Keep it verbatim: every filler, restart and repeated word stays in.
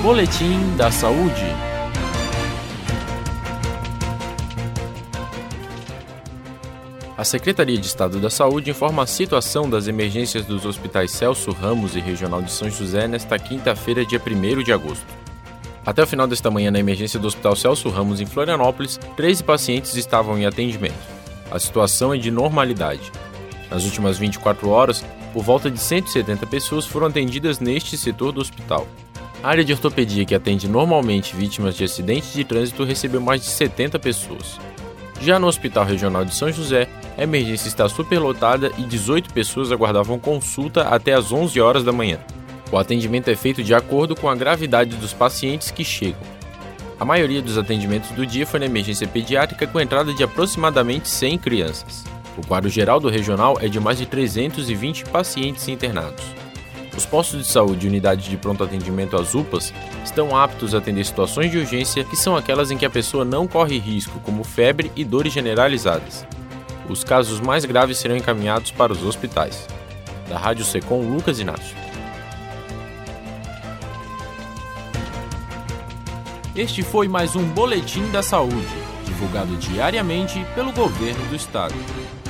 Boletim da Saúde. A Secretaria de Estado da Saúde informa a situação das emergências dos hospitais Celso Ramos e Regional de São José nesta quinta-feira, dia primeiro de agosto. Até o final desta manhã, na emergência do Hospital Celso Ramos, em Florianópolis, treze pacientes estavam em atendimento. A situação é de normalidade. Nas últimas vinte e quatro horas, por volta de cento e setenta pessoas foram atendidas neste setor do hospital. A área de ortopedia, que atende normalmente vítimas de acidentes de trânsito, recebeu mais de setenta pessoas. Já no Hospital Regional de São José, a emergência está superlotada e dezoito pessoas aguardavam consulta até às onze horas da manhã. O atendimento é feito de acordo com a gravidade dos pacientes que chegam. A maioria dos atendimentos do dia foi na emergência pediátrica, com entrada de aproximadamente cem crianças. O quadro geral do regional é de mais de trezentos e vinte pacientes internados. Os postos de saúde e unidades de pronto atendimento, as U P As, estão aptos a atender situações de urgência, que são aquelas em que a pessoa não corre risco, como febre e dores generalizadas. Os casos mais graves serão encaminhados para os hospitais. Da Rádio Secom, Lucas Inácio. Este foi mais um Boletim da Saúde, divulgado diariamente pelo Governo do Estado.